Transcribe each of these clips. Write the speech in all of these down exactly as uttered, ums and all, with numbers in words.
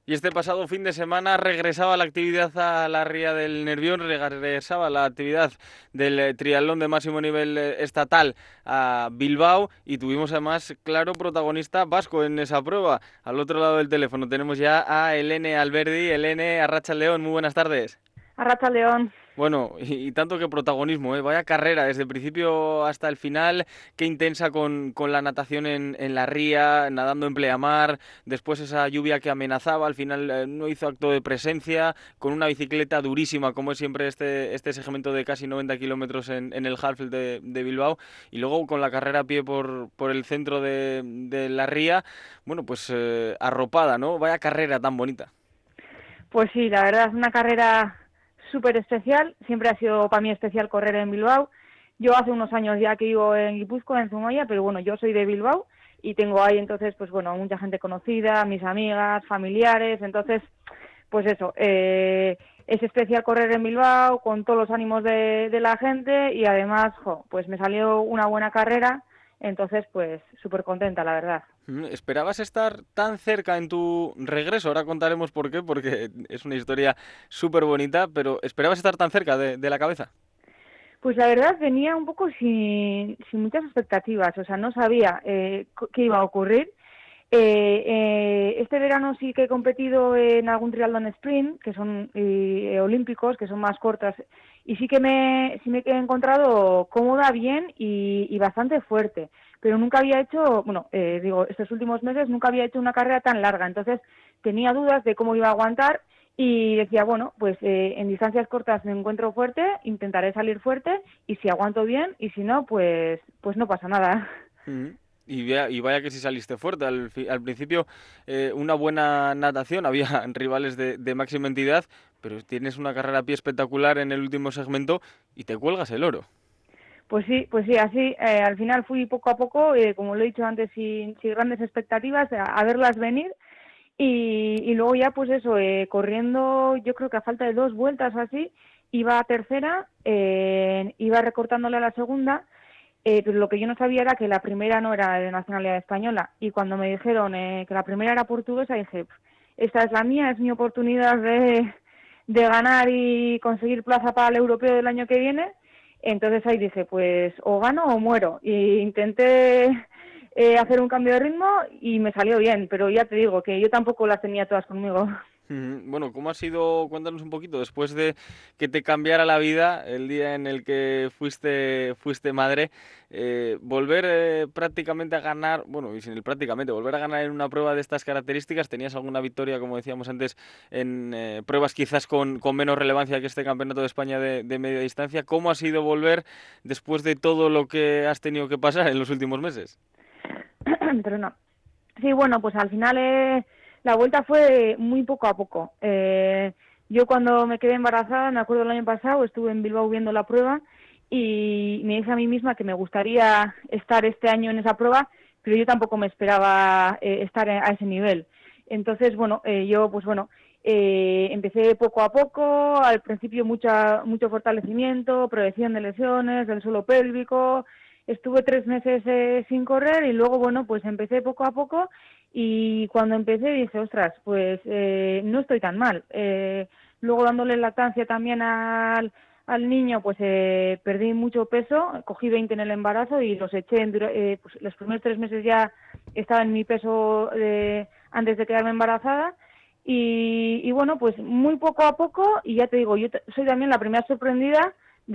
Y este pasado fin de semana regresaba la actividad a la Ría del Nervión, regresaba la actividad del eh, triatlón de máximo nivel eh, estatal a Bilbao y tuvimos además claro protagonista vasco en esa prueba. Al otro lado del teléfono tenemos ya a Helene Alberdi. Helene, Arratsaldeon, muy buenas tardes. Arratsaldeon. Bueno, y, y tanto que protagonismo, ¿eh? Vaya carrera, desde el principio hasta el final, qué intensa con, con la natación en, en la ría, nadando en pleamar, después esa lluvia que amenazaba, al final eh, no hizo acto de presencia, con una bicicleta durísima, como es siempre este, este segmento de casi noventa kilómetros en, en el half de, de Bilbao, y luego con la carrera a pie por, por el centro de, de la ría, bueno, pues eh, arropada, ¿no? Vaya carrera tan bonita. Pues sí, la verdad es una carrera súper especial. Siempre ha sido para mí especial correr en Bilbao. Yo hace unos años ya que vivo en Guipúzcoa, en Zumaia, pero bueno, yo soy de Bilbao y tengo ahí entonces, pues bueno, mucha gente conocida, mis amigas, familiares. Entonces, pues eso, eh, es especial correr en Bilbao con todos los ánimos de, de la gente y además, jo, pues me salió una buena carrera. Entonces, pues súper contenta, la verdad. Mm, ¿Esperabas estar tan cerca en tu regreso? Ahora contaremos por qué, porque es una historia súper bonita, pero ¿esperabas estar tan cerca de, de la cabeza? Pues la verdad venía un poco sin, sin muchas expectativas, o sea, no sabía eh, co- qué iba a ocurrir. Eh, eh, este verano sí que he competido en algún triatlón sprint, que son eh, olímpicos, que son más cortas, y sí que me, sí me he encontrado cómoda, bien y, y bastante fuerte, pero nunca había hecho, bueno, eh, digo, estos últimos meses nunca había hecho una carrera tan larga, entonces tenía dudas de cómo iba a aguantar y decía, bueno, pues eh, en distancias cortas me encuentro fuerte, intentaré salir fuerte y si aguanto bien y si no, pues, pues no pasa nada. Mm. Y, vea- y vaya que si saliste fuerte. Al, fi- al principio, eh, una buena natación, había rivales de, de máxima entidad, pero tienes una carrera a pie espectacular en el último segmento y te cuelgas el oro. Pues sí, pues sí, así eh, al final fui poco a poco, eh, como lo he dicho antes, sin, sin grandes expectativas, a, a verlas venir y, y luego ya pues eso, eh, corriendo, yo creo que a falta de dos vueltas o así, iba a tercera, eh, iba recortándole a la segunda, eh, pero lo que yo no sabía era que la primera no era de nacionalidad española y cuando me dijeron eh, que la primera era portuguesa dije, "Pf, esta es la mía, es mi oportunidad de, de ganar y conseguir plaza para el europeo del año que viene". Entonces ahí dije, pues o gano o muero. Y intenté eh, hacer un cambio de ritmo y me salió bien, pero ya te digo que yo tampoco las tenía todas conmigo. Ujú. Bueno, ¿cómo ha sido? Cuéntanos un poquito, después de que te cambiara la vida el día en el que fuiste, fuiste madre, eh, volver eh, prácticamente a ganar, bueno, y sin el prácticamente, volver a ganar en una prueba de estas características, ¿tenías alguna victoria, como decíamos antes, en eh, pruebas quizás con, con menos relevancia que este Campeonato de España de, de media distancia? ¿Cómo ha sido volver después de todo lo que has tenido que pasar en los últimos meses? Pero no. Sí, bueno, pues al final eh, la vuelta fue muy poco a poco. Eh, yo cuando me quedé embarazada, me acuerdo el año pasado, estuve en Bilbao viendo la prueba y me dije a mí misma que me gustaría estar este año en esa prueba, pero yo tampoco me esperaba eh, estar a ese nivel. Entonces, bueno, eh, yo pues bueno, eh, empecé poco a poco, al principio mucha, mucho fortalecimiento, prevención de lesiones, del suelo pélvico, estuve tres meses eh, sin correr y luego, bueno, pues empecé poco a poco y cuando empecé dije, ostras, pues eh, no estoy tan mal. Eh, luego dándole lactancia también al, al niño, pues eh, perdí mucho peso, cogí veinte en el embarazo y los eché, en, eh, pues los primeros tres meses ya estaba en mi peso de, antes de quedarme embarazada. Y, y bueno, pues muy poco a poco, y ya te digo, yo soy también la primera sorprendida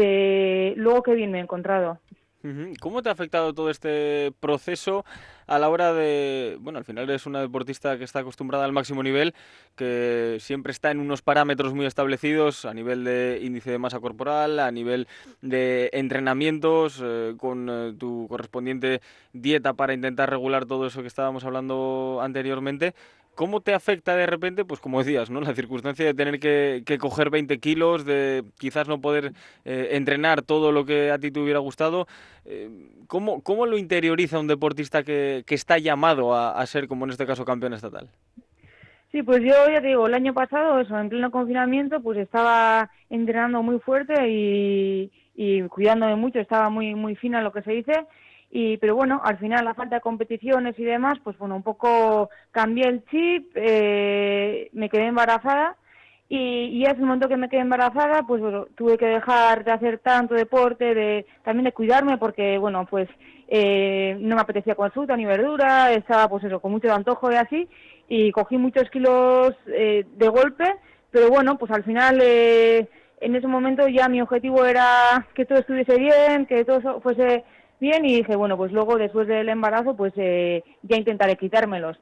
de luego qué bien me he encontrado. Ujú. ¿Cómo te ha afectado todo este proceso a la hora de, bueno, al final eres una deportista que está acostumbrada al máximo nivel, que siempre está en unos parámetros muy establecidos a nivel de índice de masa corporal, a nivel de entrenamientos, eh, con eh, tu correspondiente dieta para intentar regular todo eso que estábamos hablando anteriormente? ¿Cómo te afecta de repente, pues como decías, ¿no? La circunstancia de tener que, que coger veinte kilos, de quizás no poder eh, entrenar todo lo que a ti te hubiera gustado? Eh, ¿cómo, cómo lo interioriza un deportista que, que está llamado a, a ser, como en este caso, campeón estatal? Sí, pues yo ya te digo, el año pasado, eso, en pleno confinamiento, pues estaba entrenando muy fuerte y, y cuidándome mucho, estaba muy muy fina lo que se dice. Y, pero bueno, al final, la falta de competiciones y demás, pues bueno, un poco cambié el chip, eh, me quedé embarazada y, y ese momento que me quedé embarazada, pues bueno, tuve que dejar de hacer tanto deporte, de también de cuidarme, porque bueno, pues eh, no me apetecía comer fruta ni verdura, estaba pues eso, con mucho antojo y así, y cogí muchos kilos eh, de golpe, pero bueno, pues al final... Eh, en ese momento ya mi objetivo era que todo estuviese bien, que todo fuese bien y dije, bueno, pues luego después del embarazo pues eh, ya intentaré quitármelos.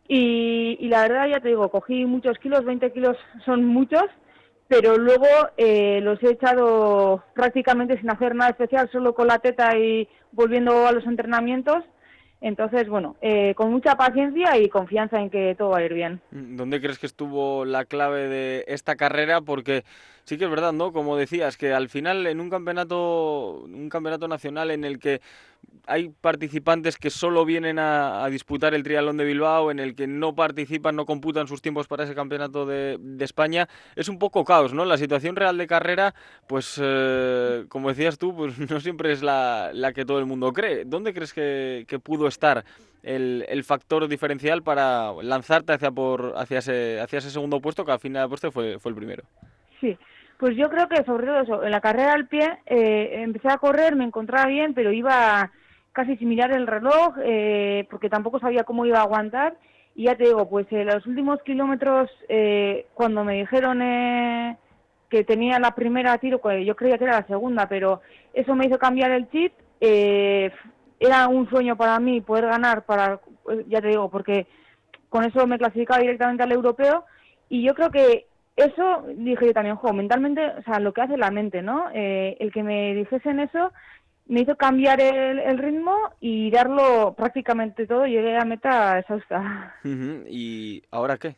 Y, y la verdad ya te digo, cogí muchos kilos, veinte kilos son muchos, pero luego eh, los he echado prácticamente sin hacer nada especial, solo con la teta y volviendo a los entrenamientos. Entonces, bueno, eh, con mucha paciencia y confianza en que todo va a ir bien. ¿Dónde crees que estuvo la clave de esta carrera? Porque sí que es verdad, ¿no? Como decías, que al final en un campeonato, un campeonato nacional en el que hay participantes que solo vienen a, a disputar el triatlón de Bilbao, en el que no participan, no computan sus tiempos para ese campeonato de, de España, es un poco caos, ¿no? La situación real de carrera, pues eh, como decías tú, pues no siempre es la, la que todo el mundo cree. ¿Dónde crees que, que pudo estar el, el factor diferencial para lanzarte hacia por hacia ese, hacia ese segundo puesto, que al final de puesto fue, fue el primero? Sí, pues yo creo que sobre todo eso, en la carrera al pie eh, empecé a correr, me encontraba bien, pero iba casi sin mirar el reloj, eh, porque tampoco sabía cómo iba a aguantar. Y ya te digo, pues en los últimos kilómetros, eh, cuando me dijeron eh, que tenía la primera tiro, pues yo creía que era la segunda, pero eso me hizo cambiar el chip. Eh, era un sueño para mí poder ganar, para eh, ya te digo, porque con eso me clasificaba directamente al europeo. Y yo creo que eso, dije yo también, jo, mentalmente, o sea, lo que hace la mente, ¿no? Eh, el que me dijesen eso me hizo cambiar el, el ritmo y darlo prácticamente todo. Llegué a meta exhausta. Ujú. ¿Y ahora qué?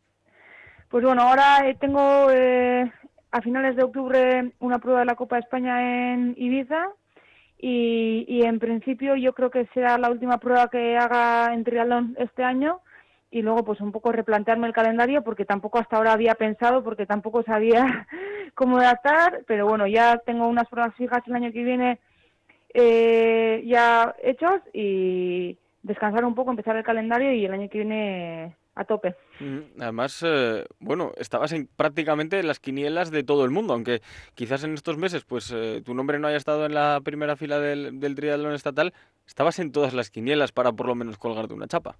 Pues bueno, ahora eh, tengo eh, a finales de octubre una prueba de la Copa de España en Ibiza y, y en principio yo creo que será la última prueba que haga en triatlón este año y luego pues un poco replantearme el calendario porque tampoco hasta ahora había pensado, porque tampoco sabía cómo adaptar, pero bueno, ya tengo unas pruebas fijas el año que viene eh, ya hechos y descansar un poco, empezar el calendario y el año que viene a tope. Ujú. Además, eh, bueno, estabas en prácticamente las quinielas de todo el mundo, aunque quizás en estos meses pues eh, tu nombre no haya estado en la primera fila del, del triatlón estatal, estabas en todas las quinielas para por lo menos colgarte una chapa.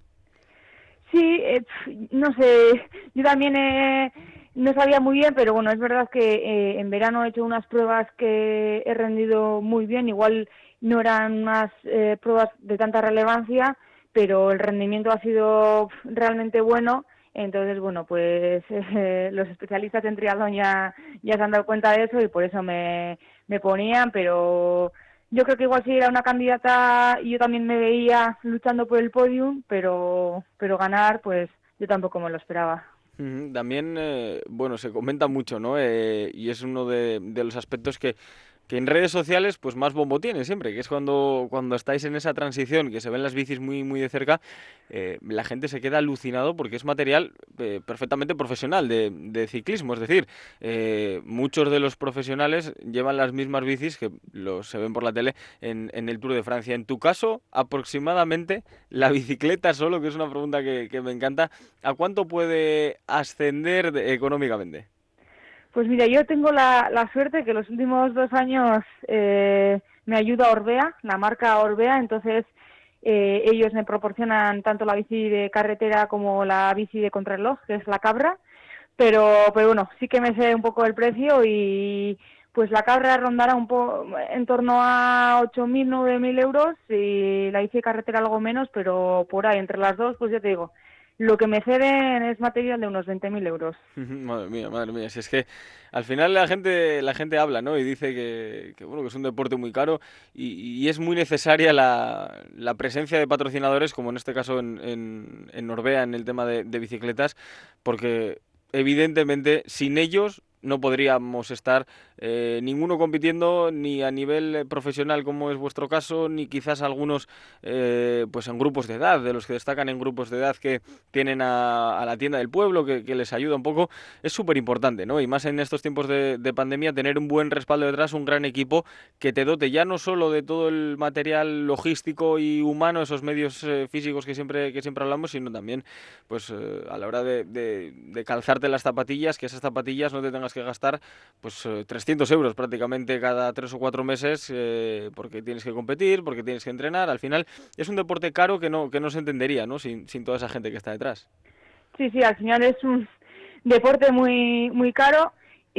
Sí, eh, no sé, yo también eh, no sabía muy bien, pero bueno, es verdad que eh, en verano he hecho unas pruebas que he rendido muy bien, igual no eran unas eh, pruebas de tanta relevancia, pero el rendimiento ha sido realmente bueno, entonces bueno, pues eh, los especialistas en triatlón ya, ya se han dado cuenta de eso y por eso me, me ponían, pero yo creo que igual sí era una candidata y yo también me veía luchando por el podium, pero, pero ganar, pues yo tampoco me lo esperaba. Ujú. También, eh, bueno, se comenta mucho, ¿no? Eh, y es uno de, de los aspectos que, que en redes sociales pues más bombo tiene siempre, que es cuando, cuando estáis en esa transición, que se ven las bicis muy, muy de cerca, eh, la gente se queda alucinado porque es material eh, perfectamente profesional de, de ciclismo. Es decir, eh, muchos de los profesionales llevan las mismas bicis que los, se ven por la tele en, en el Tour de Francia. En tu caso, aproximadamente, la bicicleta solo, que es una pregunta que, que me encanta, ¿a cuánto puede ascender de- económicamente? Pues mira, yo tengo la, la suerte que los últimos dos años eh, me ayuda Orbea, la marca Orbea, entonces eh, ellos me proporcionan tanto la bici de carretera como la bici de contrarreloj, que es la Cabra, pero, pero bueno, sí que me sé un poco el precio y pues la Cabra rondará un poco en torno a ocho mil, nueve mil euros y la bici de carretera algo menos, pero por ahí, entre las dos, pues ya te digo, lo que me ceden es material de unos veinte mil euros. Madre mía, madre mía. Si es que al final la gente, la gente habla, ¿no? Y dice que, que, bueno, que es un deporte muy caro y, y es muy necesaria la, la presencia de patrocinadores, como en este caso en, en, en Orbea, en el tema de, de bicicletas, porque evidentemente sin ellos no podríamos estar eh, ninguno compitiendo ni a nivel profesional como es vuestro caso, ni quizás algunos eh, pues en grupos de edad, de los que destacan en grupos de edad que tienen a, a la tienda del pueblo, que, que les ayuda un poco. Es súper importante, ¿no? Y más en estos tiempos de, de pandemia, tener un buen respaldo detrás, un gran equipo que te dote ya no solo de todo el material logístico y humano, esos medios eh, físicos que siempre, que siempre hablamos, sino también pues eh, a la hora de, de, de calzarte las zapatillas, que esas zapatillas no te tengas que gastar pues eh, trescientos euros prácticamente cada tres o cuatro meses eh, porque tienes que competir, porque tienes que entrenar. Al final es un deporte caro que no, que no se entendería, ¿no? Sin, sin toda esa gente que está detrás. Sí, sí, al final es un deporte muy muy caro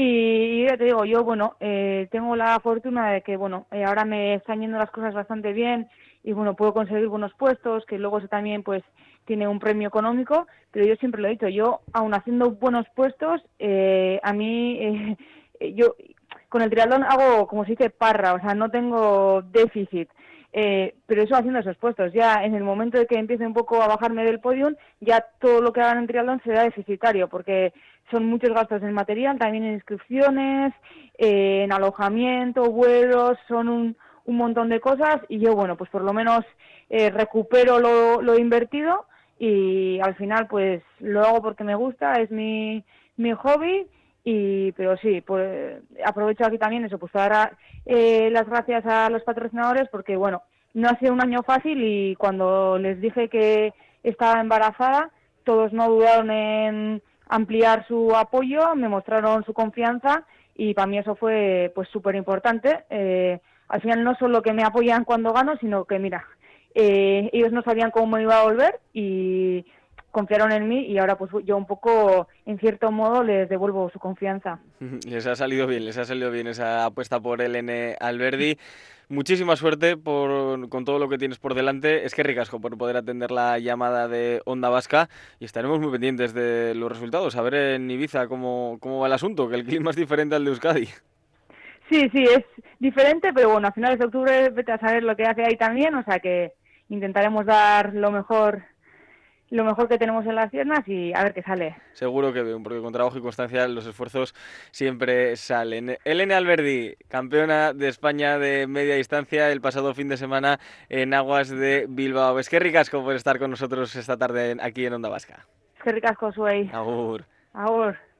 y ya te digo, yo, bueno, eh, tengo la fortuna de que, bueno, eh, ahora me están yendo las cosas bastante bien y, bueno, puedo conseguir buenos puestos, que luego eso también, pues, tiene un premio económico, pero yo siempre lo he dicho, yo, aun haciendo buenos puestos, eh, a mí, eh, yo con el triatlón hago, como se dice, parra, o sea, no tengo déficit. Eh, pero eso haciendo esos puestos, ya en el momento de que empiece un poco a bajarme del podium, ya todo lo que hagan en triatlón será deficitario, porque son muchos gastos en material, también en inscripciones, eh, en alojamiento, vuelos, son un, un montón de cosas, y yo, bueno, pues por lo menos eh, recupero lo, lo invertido, y al final pues lo hago porque me gusta, es mi, mi hobby. Y pero sí, pues aprovecho aquí también eso, pues para dar eh, las gracias a los patrocinadores, porque bueno, no ha sido un año fácil, y cuando les dije que estaba embarazada, todos no dudaron en ampliar su apoyo, me mostraron su confianza, y para mí eso fue pues súper importante. Eh, al final no solo que me apoyan cuando gano, sino que mira, eh, ellos no sabían cómo me iba a volver y confiaron en mí, y ahora pues yo un poco, en cierto modo, les devuelvo su confianza. Les ha salido bien, les ha salido bien esa apuesta por Elene Alberdi. Muchísima suerte por, con todo lo que tienes por delante. Es que ricasco por poder atender la llamada de Onda Vasca y estaremos muy pendientes de los resultados. A ver en Ibiza cómo, cómo va el asunto, que el clima es diferente al de Euskadi. Sí, sí, es diferente, pero bueno, a finales de octubre vete a saber lo que hace ahí también, o sea que intentaremos dar lo mejor lo mejor que tenemos en las piernas y a ver qué sale. Seguro que bien, porque con trabajo y constancia los esfuerzos siempre salen. Elene Alberdi, campeona de España de media distancia el pasado fin de semana en aguas de Bilbao. Es que ricasco por estar con nosotros esta tarde aquí en Onda Vasca. Es que ricasco, Suey. Agur. Agur.